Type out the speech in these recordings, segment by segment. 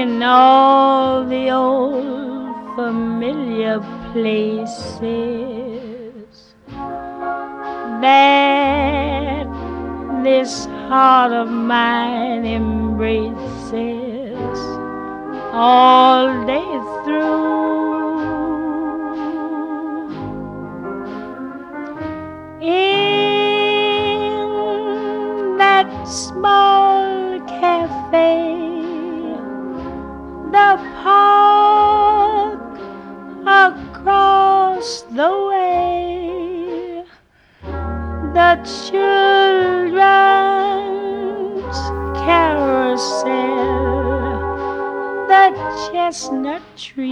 in all the old familiar places that this heart of mine embraces all day through. In that small cafe, the park across the way, the children's carousel, the chestnut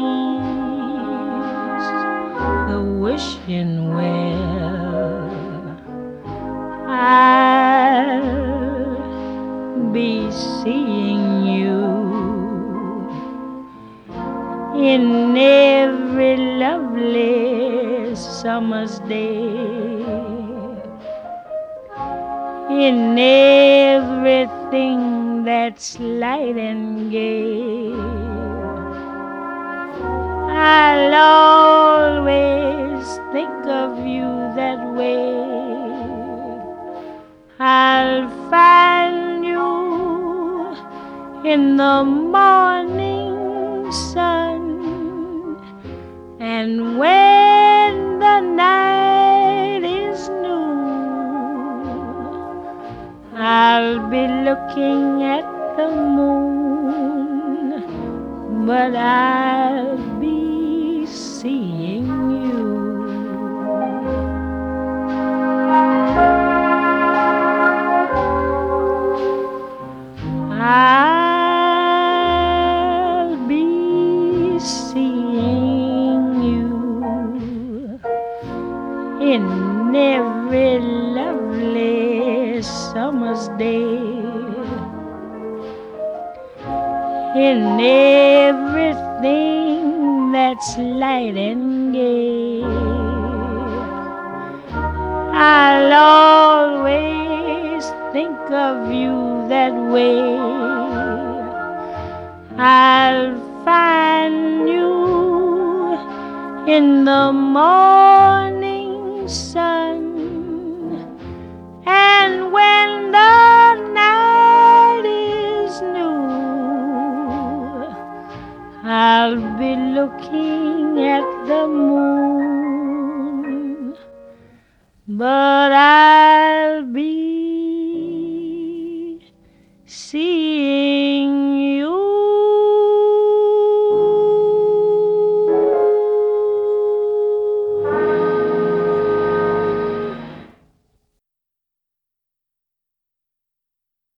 trees, the wishing well. I'll be seeing you in every lovely summer's day, in everything that's light and gay. I'll always think of you that way. I'll find you in the morning sun, and when the night is new, I'll be looking at the moon, but I'll be seeing you. I'll be seeing you in every lovely summer's day, in everything that's light and gay. I'll always think of you that way. I'll find you in the morning sun, and when the night is new, I'll be looking at the moon, but I'll be seeing